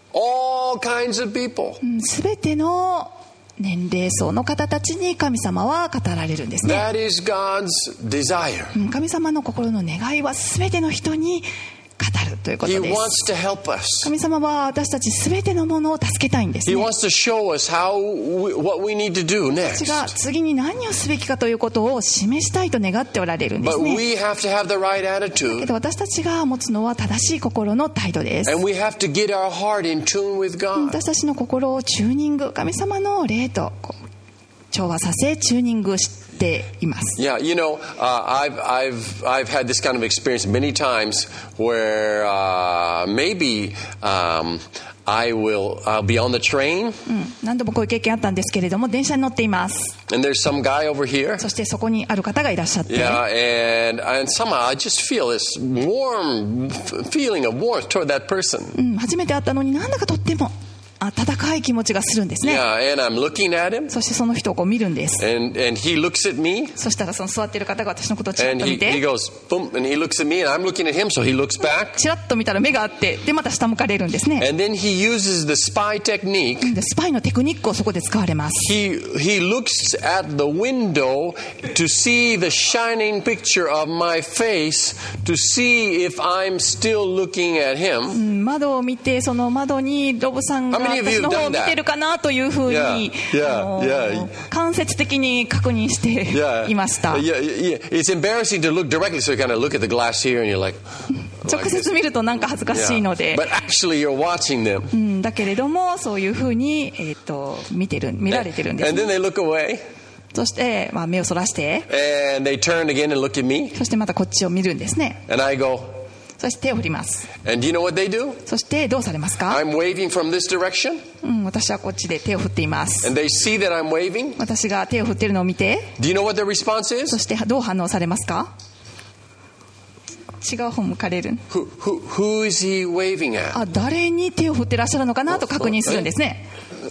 S1: All kinds of people.
S2: すべての年齢層の方たちに神様は語られるんですね。
S1: That is God's desire.
S2: うん、神様の心の願いはすべての人に語るということ
S1: He
S2: です。
S1: wants to help us.
S2: 神様は私たちすべてのものを助けたいんです
S1: He
S2: ね。
S1: wants to show us how we, what we need to do
S2: 私
S1: next.
S2: が次に何をすべきかということを示したいと願っておられるんです
S1: But
S2: ね。
S1: we have to have the right
S2: け
S1: attitude.
S2: ど私たちが持つのは正しい心の態度です。
S1: And we have to get our heart in tune with God.
S2: 私たちの心をチューニング、神様の霊とこう調和させチューニングしています。
S1: Yeah, you know, uh, I've I've I've had this kind of experience many times where uh, maybe um, I will I'll be on the train.
S2: うん、何度もこういう経験あったんですけれども、電車に乗っています。
S1: And there's some guy over here.
S2: そしてそこにある方がいらっしゃって、
S1: Yeah, and and somehow I just feel this warm feeling of warmth toward that person.
S2: うん、初めて会ったのになんだかとっても温かい気持ちがするんですね。
S1: Yeah, and I'm looking at him,
S2: そしてその人をこう見るんです。
S1: and and he looks at me,
S2: そしたらその座っている方が私のことをチラッ
S1: and
S2: と
S1: he
S2: 見て、
S1: he goes boom, and he looks at me, and I'm looking at him, so he looks back,
S2: チラッと見たら目があって、でまた下向かれるんですね。
S1: and then he uses the spy technique.
S2: でスパイのテクニックをそこで使われます。
S1: He he looks at the window to see the shining picture of my face to see if I'm still looking at
S2: う
S1: him.
S2: ん、窓を見て、その窓にロブさんが
S1: How many of you
S2: 私の方を
S1: done
S2: 見
S1: that?
S2: てるかなというふうに、
S1: Yeah, yeah,
S2: あの
S1: yeah.
S2: 間接的に確認して
S1: Yeah,
S2: いました。
S1: yeah, yeah. It's embarrassing to look directly, so you kind of look at the glass here, and you're like,
S2: 直接見るとなんか恥ずかしいので、
S1: But actually, you're watching them.
S2: うん、だけれどもそういうふうに、えー、と見てる見られてるんです、
S1: And then
S2: ね、
S1: they look away,
S2: そして、まあ、目をそらして
S1: and they turn again and look at me,
S2: そしてまたこっちを見るんですね。
S1: and I go,
S2: そして手を振ります。
S1: and do you know what they do?
S2: そしてどうされますか？
S1: I'm waving from this direction,
S2: うん、私はこっちで手を振っています。
S1: and they see that I'm waving.
S2: 私が手を振っているのを見て、
S1: Do you know what their response
S2: そ
S1: is?
S2: してどう反応されますか？違う方向かれる。
S1: Who, who, who is he waving at?
S2: あ、誰に手を振ってらっしゃるのかなと確認するんですね。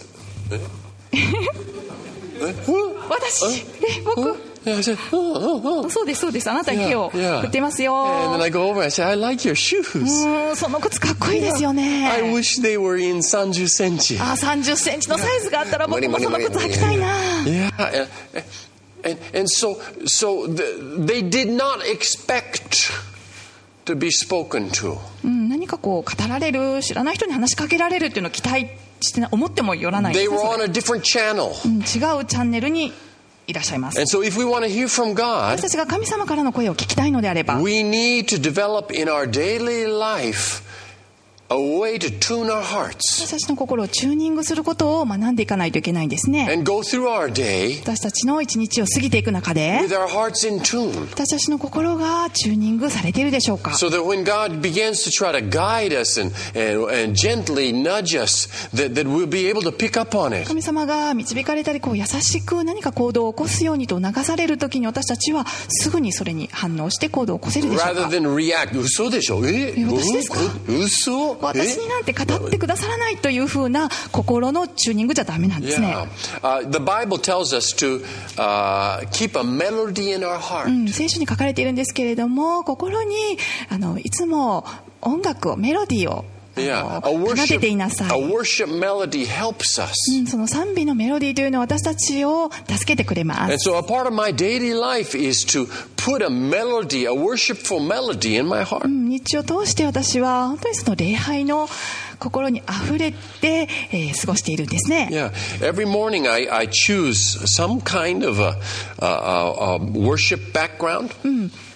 S2: 私、え、僕、
S1: Yeah, I said, oh, oh, oh.
S2: そうですそうです、あなたに手
S1: Yeah,
S2: を
S1: yeah.
S2: 振ってますよ。
S1: And then I go over and I say, I like your shoes.
S2: うん、その靴かっこいいですよ
S1: I
S2: ね。
S1: wish they were inさんじゅっセンチ.
S2: あ、さんじゅっセンチのサイズがあったら僕もその靴履きたいな。
S1: Yeah, and, and, and so, so the, they did not expect to be spoken to.
S2: うん、何かこう語られる、知らない人に話しかけられるっていうのを期待して思ってもよらないんで
S1: They
S2: すね。
S1: were
S2: それ
S1: on a different channel.
S2: うん、違うチャンネルにいらっしゃいます。
S1: And so if we want to hear from
S2: 私
S1: God,
S2: たちが神様からの声を聞きたいのであれば、
S1: we need to develop in our daily life a way to tune our hearts
S2: 私たちの心をチューニングすることを学んでいかないといけないんですね。
S1: and go through our day
S2: 私たちの一日を過ぎていく中で、
S1: with our hearts in tune.
S2: 私たちの心がチューニングされているでしょうか。
S1: So that when God begins to try to guide us and, and, and gently nudge us, that, that we'll be able to pick up on it.
S2: 神様が導かれたり、こう優しく何か行動を起こすようにと促されるときに、私たちはすぐにそれに反応して行動を起こせるでしょう
S1: Rather
S2: か。
S1: than react. 嘘でしょえ
S2: え私ですか
S1: 嘘
S2: 私になんて語ってくださらないというふうな心のチューニングじゃダメなんですね。
S1: Yeah. Uh, the Bible tells us to uh, keep a melody in our heart.
S2: うん、聖書に書かれているんですけれども、心にあのいつも音楽を、メロディーを
S1: Yeah.
S2: あ
S1: A
S2: の奏で
S1: worship,
S2: ていなさ
S1: a
S2: い。
S1: worship melody helps us.
S2: うん、その賛美のメロディーというのは私たちを助けてくれま
S1: And
S2: す。
S1: so a part of my daily life is to put a melody, a worshipful melody in my heart.
S2: うん日を通して私は本当にその礼拝の心にあふれて、えー過ごしているんですね。
S1: Yeah. Every morning I, I choose some kind of a, a, a, a worship background.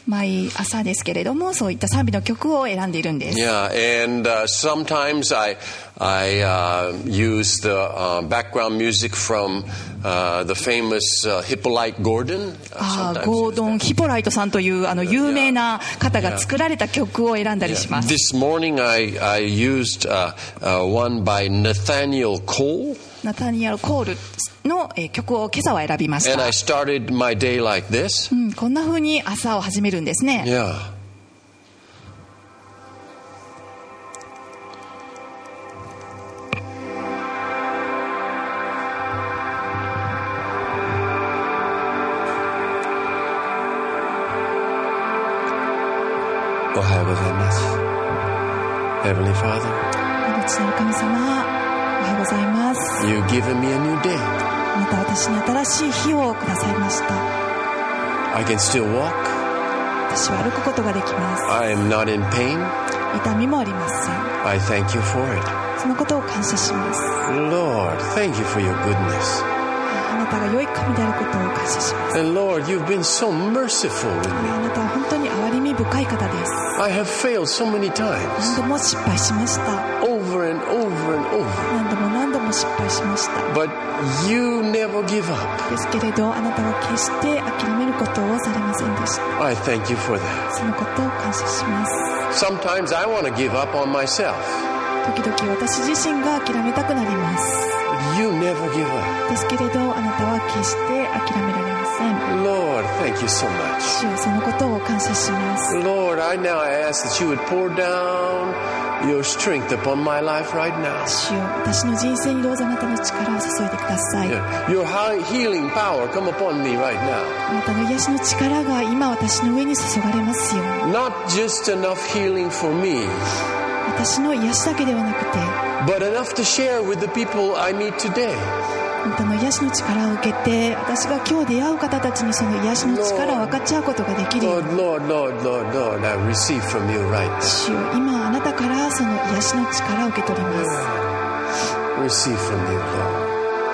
S2: 毎朝ですけれども、そういった賛美の曲を選んでいるんです。
S1: Yeah, and uh, sometimes I I uh, use the uh, background music from uh, the famous uh, Hippolyte Gordon.
S2: ああ、ゴードン・ヒポライトさんというあの有名な方が作られた曲を選んだりします。
S1: This morning I I used uh, uh, one by Nathaniel Cole.
S2: ナタニエル・コールの曲を今朝は選びました。
S1: And I started my day like this.
S2: うん、こんな風に朝を始めるんですね。
S1: Yeah. Ohayou gozaimasu. Heavenly Father.
S2: 天地の神様、おはようございます。
S1: You've given me a new day.
S2: また私に新しい日をくださいました。
S1: I can still walk.
S2: 私は歩くことができます。
S1: I am not in pain.
S2: 痛みもありません。
S1: I thank you for it.
S2: そのことを感謝します。
S1: Lord, thank you for your goodness.
S2: あなたが良い神であることを感謝します。
S1: And Lord, you've been so merciful with
S2: あ
S1: me.
S2: なたは本当に憐れみ深い方です。
S1: I have failed so many
S2: 何
S1: times,
S2: 度も失敗しました。
S1: over and over and over.
S2: 何度も何度も失敗しました。
S1: But you never give up.
S2: ですけれど、あなたは決して諦めることをされませんでした。
S1: I thank you for that.
S2: そのことを感謝します。
S1: Sometimes I want to give up on myself.
S2: 時々私自身が諦めたくなります。
S1: But you never give up.
S2: ですけれど、あなたは決して諦められません。
S1: Lord, thank you so much.
S2: 主よ、そのことを感謝します。
S1: Lord, I now ask that you would pour down your strength upon my life right now.
S2: 主よ、私の人生にどうぞあなたの力を注いでください。
S1: Yeah. Your high healing power come upon me right now.
S2: あなたの癒しの力が今私の上に注がれますように。
S1: Not just enough healing for me,
S2: 私の癒しだけではなくて、
S1: but enough to share with the people I meet today.
S2: あなたの癒しの力を受けて、私が今日出会う方たちにその癒しの力を分かち合うことができるよう
S1: Lord,
S2: に。
S1: Lord, Lord, Lord, Lord, I receive from you right now.
S2: 主よ、今あなたからその癒しの力を受け取ります。
S1: Receive from you, Lord.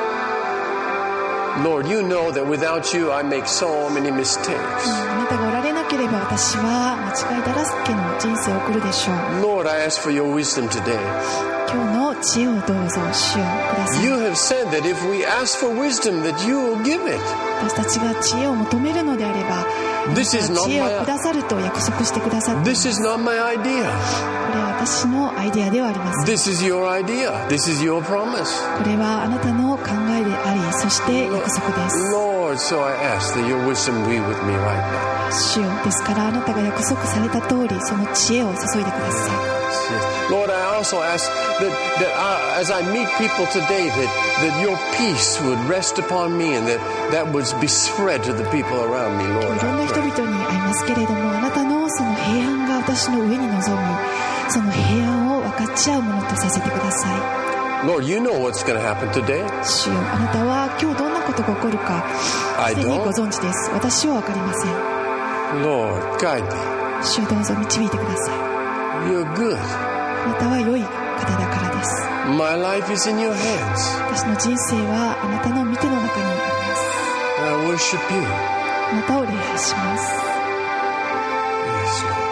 S1: Lord, you know that without you I make so many mistakes.
S2: あなたがおられなければ私は間違いだらけの人生を送るでしょう。
S1: Lord, I ask for your wisdom today.
S2: 今日の知恵をどうぞ主よください。
S1: You have said that if we ask for wisdom that you will give it.
S2: 私たちが知恵を求めるのであれば、
S1: This is not
S2: 知恵を
S1: my
S2: くださると約束してくださっています。
S1: This is not my idea.
S2: これは私のアイデアではありません。
S1: This is your idea. This is your promise.
S2: これはあなたの考えであり、そして約束です。
S1: Lord, so I ask that your wisdom be with me right now.
S2: 主よ、ですからあなたが約束された通り、その知恵を注いでください。
S1: Yes. Lord, I also ask that, that I, as I meet people today, that, that your peace would rest upon me and that that would be spread to the people around me,
S2: い
S1: Lord.
S2: ろんな
S1: I
S2: 人
S1: pray.
S2: 々に会いますけれども、あなたのその平安が私の上に臨み、その平安を分かち合うものとさせてください。
S1: Lord, you know what's going to happen today.
S2: 主よ、あなたは今日どんなことが起こるか
S1: I
S2: すでにご
S1: don't.
S2: 存知です。私は分かりません。
S1: Lord, guide me.
S2: 主よ、どうぞ導いてください。
S1: You're good.
S2: あなたは良い方だからです。
S1: My life is in your hands.
S2: 私の人生はあなたの御手の中にあります。
S1: I worship you.
S2: あなたを礼拝します。
S1: Yes, Lord.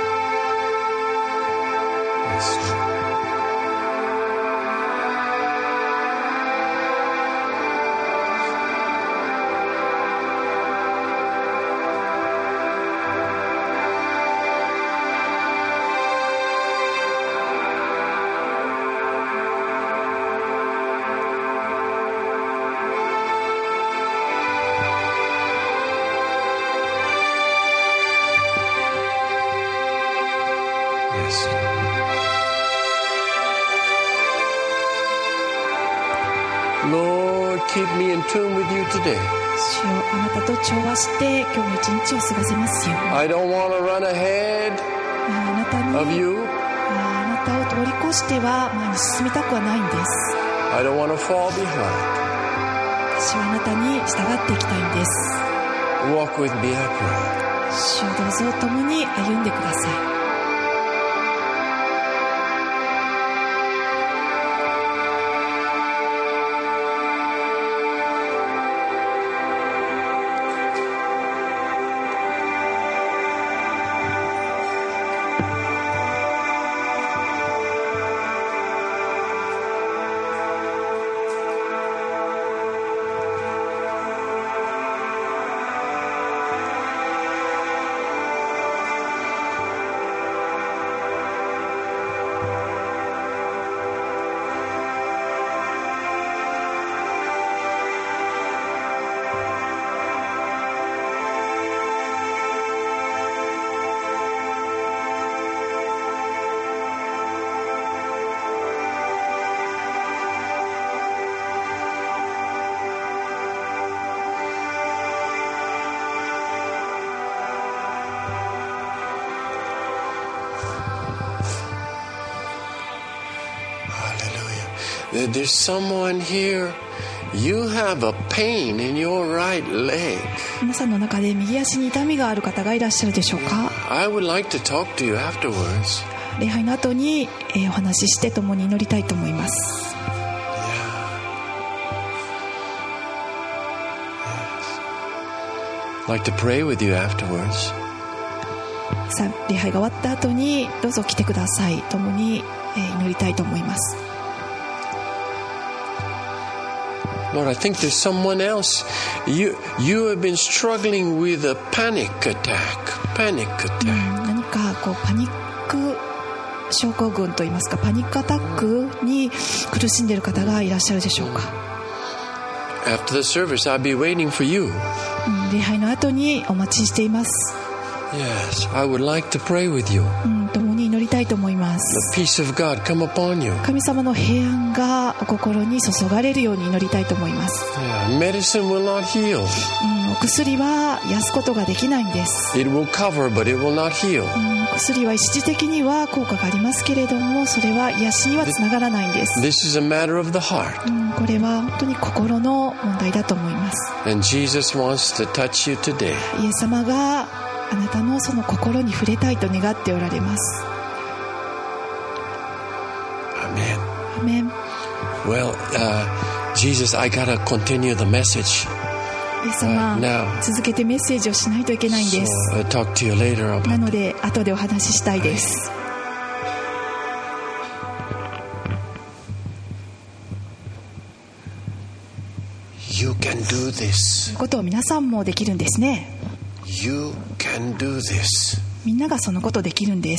S1: Yes, Lord. Yes, Lord. Lord, keep me in tune with you today.
S2: 主よ、あなたと調和して今日の一日を過ごせますように。
S1: I don't want to run ahead
S2: あなたに
S1: of you.
S2: あなたを通り越しては前に進みたくはないんです。
S1: I don't want to fall behind.
S2: 私はあなたに従っていきたいんです。
S1: Walk with me, I pray.
S2: 主よ、どうぞ共に歩んでください。
S1: There's someone here. You have a pain in your right leg.
S2: 皆さんの中で右足に痛みがある方がいらっしゃるでしょうか。
S1: I would like to talk to you afterwards.
S2: 礼拝の後に、えー、お話しして共に祈りたいと思います。
S1: I'd like to pray with you afterwards.
S2: さあ、礼拝が終わった後にどうぞ来てください。共に、えー、祈りたいと思います。
S1: Lord, I think there's someone else. You, you have been struggling with a panic attack. Panic attack.
S2: 何かこうパニック症候群といいますか、パニックアタックに苦しんでいる方がいらっしゃるでしょうか。
S1: After the service, I'll be waiting for you.
S2: 礼拝の後にお待ちしています。
S1: Yes, I would like to pray with you.
S2: うん、共に祈りたいと思います。
S1: The peace of God come upon you.
S2: 神様の平安がお心に注がれるように祈りたいと思います。
S1: Yeah, medicine will not heal.
S2: うん、お薬は癒すことができないんです。
S1: It will cover, but it will not heal.
S2: うん、薬は一時的には効果がありますけれども、それは癒しにはつながらないんです。
S1: This is a matter of the heart.
S2: うん、これは本当に心の問題だと思います。
S1: And Jesus wants to touch you today.
S2: イエス様があなたのその心に触れたいと願っておられます。
S1: Amen.
S2: アメン。
S1: Well, uh, Jesus, I gotta continue the message.
S2: イエス様、
S1: Right now.
S2: 続けてメッセージをしないといけないんです。
S1: So I'll talk to you later
S2: な
S1: about
S2: の
S1: that.
S2: で後でお話ししたいです。
S1: You can do this.
S2: ことを皆さんもできるんですね。
S1: You can do this.
S2: みんながそのことできるんです。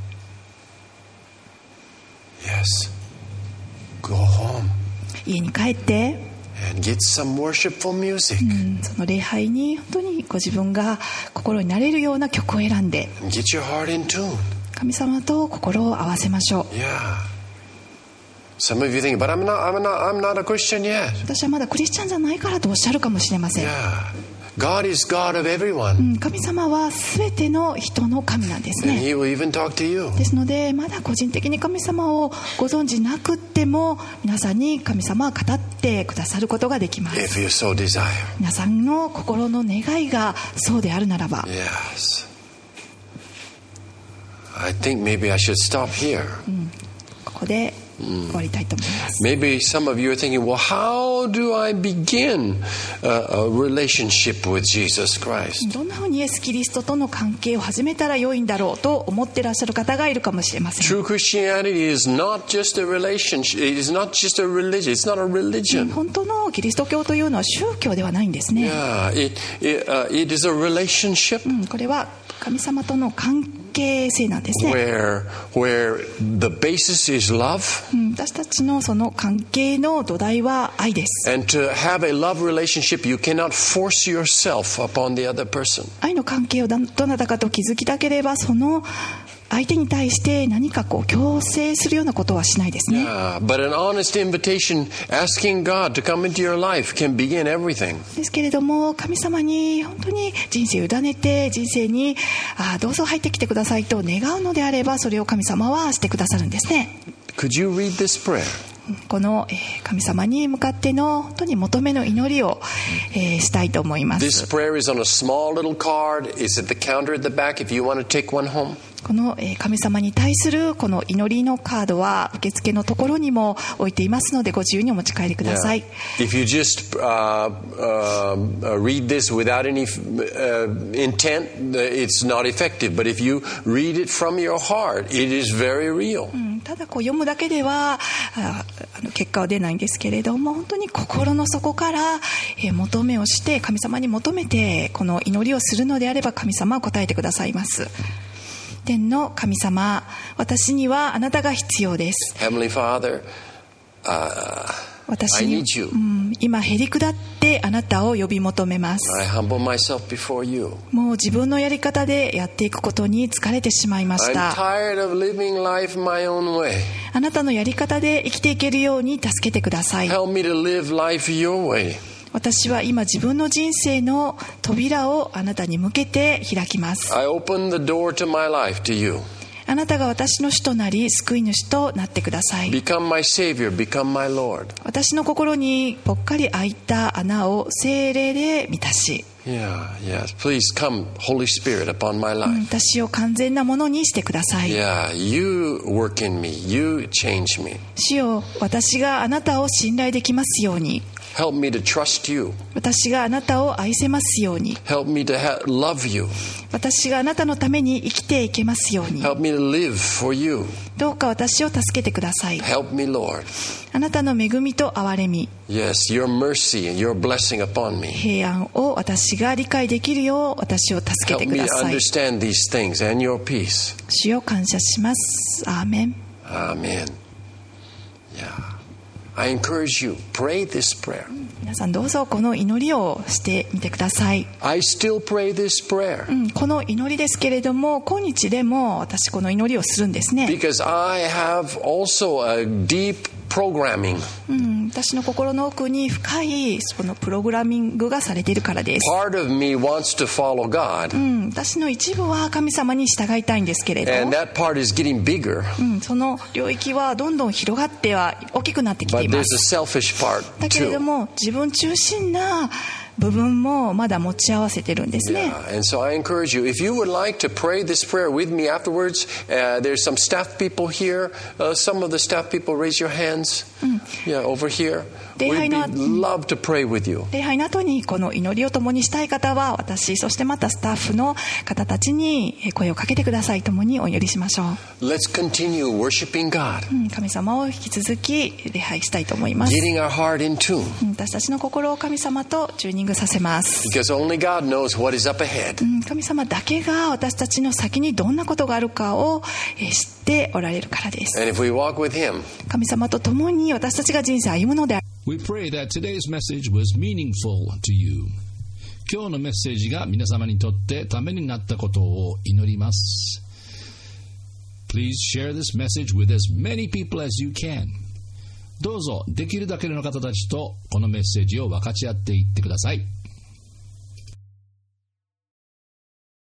S1: Yes. Go home
S2: 家に帰って、
S1: and get some worshipful music.
S2: うん、その礼拝に本当にご自分が心になれるような曲を選んで、
S1: And get your heart in tune.
S2: 神様と心を合わせましょう。
S1: Yeah. Some of you think, but I'm not, I'm not, I'm not a Christian yet.
S2: 私はまだクリスチャンじゃないからとおっしゃるかもしれません。
S1: Yeah. God is God of
S2: う
S1: everyone.
S2: ん、神様は全ての人の神なんです
S1: And
S2: ね。
S1: He will even talk to you.
S2: ですので、まだ個人的に神様をご存知なくっても、皆さんに神様は語ってくださることができます。
S1: If you so desire.
S2: 皆さんの心の願いがそうであるならば、
S1: Yes. I think maybe I should stop here.
S2: ここで終わりたいと思います。
S1: Maybe some of you are thinking, well, how do I begin a, a relationship with Jesus Christ?
S2: どんなふうにイエス・キリストとの関係を始めたら良いんだろうと思ってらっしゃる方がいるかもしれません。
S1: True Christianity is not just a relationship. It is not just a religion. It's not a religion.
S2: 本当のキリスト教というのは宗教ではないんですね。
S1: Yeah, it, it, uh, it is a relationship
S2: うん、これは神様との関係性なんですね。
S1: where, where the basis is love.
S2: うん、私たちのその関係の土台は愛です。
S1: And to have a love relationship, you cannot force yourself upon the other person.
S2: 愛の関係をどなたかと築きたければ、その相手に対して何かこう強制するようなことはしないですね。
S1: Yeah, but an honest invitation asking God to come into your life can begin everything.
S2: ですけれども、神様に本当に人生を委ねて、人生にあどうぞ入ってきてくださいと願うのであれば、それを神様はしてくださるんですね。
S1: Could you read this prayer?
S2: この、えー、神様に向かっての本当に求めの祈りを、えー、したいと思いま
S1: This
S2: す。
S1: prayer is on a small little card. It's at the counter at the back if you want to take one home.
S2: この、えー、神様に対するこの祈りのカードは受付のところにも置いていますので、ご自由にお持ち帰りください。
S1: If you just uh, uh, read this without any uh, intent, it's not effective. But if you read it from your heart, it is very real.
S2: うん、ただこう読むだけではああの結果は出ないんですけれども、本当に心の底から、えー、求めをして神様に求めてこの祈りをするのであれば、神様は答えてくださいます。天の神様、私にはあなたが必要です。
S1: Heavenly Father, uh,
S2: 私
S1: I
S2: に
S1: need you.
S2: うん、今へりくだってあなたを呼び求めます。
S1: I humble myself before you.
S2: もう自分のやり方でやっていくことに疲れてしまいまし
S1: I'm
S2: た。
S1: tired of living life my own way.
S2: あなたのやり方で生きていけるように助けてください。
S1: Help me to live life your way.
S2: 私は今自分の人生の扉をあなたに向けて開きます。
S1: I open the door to my life to you.
S2: あなたが私の主となり救い主となってください。
S1: Become my Savior, become my Lord.
S2: 私の心にぽっかり開いた穴を聖霊で満たし、
S1: Yeah, yes. Please come, Holy Spirit, upon my life.
S2: 私を完全なものにしてください。
S1: Yeah, you work in me. You change me.
S2: 主よ、私があなたを信頼できますように。
S1: Help me to trust you.
S2: 私があなたを愛せますように。
S1: Help me to ha- love you.
S2: 私があなたのために生きていけますように。
S1: Help me to live for you.
S2: どうか私を助けてください。
S1: Help me, Lord.
S2: あなたの恵みと憐れみ、
S1: Yes, your mercy and your blessing upon me.
S2: 平安を私が理解できるよう私を助け
S1: Help
S2: てく
S1: me
S2: だ
S1: to
S2: さい。
S1: understand these things and your peace.
S2: 主よ、感謝します。アーメン。
S1: Amen. Yeah. I encourage you, pray this prayer.
S2: 皆さんどうぞこの祈りをしてみてください。
S1: I still pray this prayer
S2: うん、この祈りですけれども、今日でも私この祈りをするんですね。
S1: because I have also a deep programming.
S2: うん、私の心の奥に深いそのプログラミングがされているからです。
S1: Part of me wants to follow God,
S2: うん、私の一部は神様に従いたいんですけれど、
S1: and that part is getting bigger.
S2: うん、その領域はどんどん広がっては大きくなってきて
S1: But
S2: いま
S1: there's
S2: す。
S1: a selfish part
S2: だけれど
S1: too.
S2: も自分中心な部分もまだ持ち合わせてるんですね。
S1: Yeah, and so I encourage you, if you would like to pray this prayer with me afterwards, uh, there's some staff people here. Uh, some of the staff people, raise your hands. Yeah, over here. We'd be love to pray with you.
S2: 礼拝の後にこの祈りを共にしたい方は私、そしてまたスタッフの方たちに声をかけてください。共にお祈りしましょう。
S1: Let's continue worshiping God,
S2: うん、神様を引き続き礼拝したいと思います。
S1: getting our heart in tune,
S2: うん、私たちの心を神様とチューニングさせます。
S1: because only God knows what is up ahead.
S2: うん、神様だけが私たちの先にどんなことがあるかをえー知っておられるからです。
S1: And if we walk with Him,
S2: 神様と共に私たちが人生を歩むのである。
S3: We pray that today's message was meaningful to you. 今日のメッセージが皆様にとってためになったことを祈ります。Please share this message with as many people as you can. どうぞできるだけの方たちとこのメッセージを分かち合っていってください。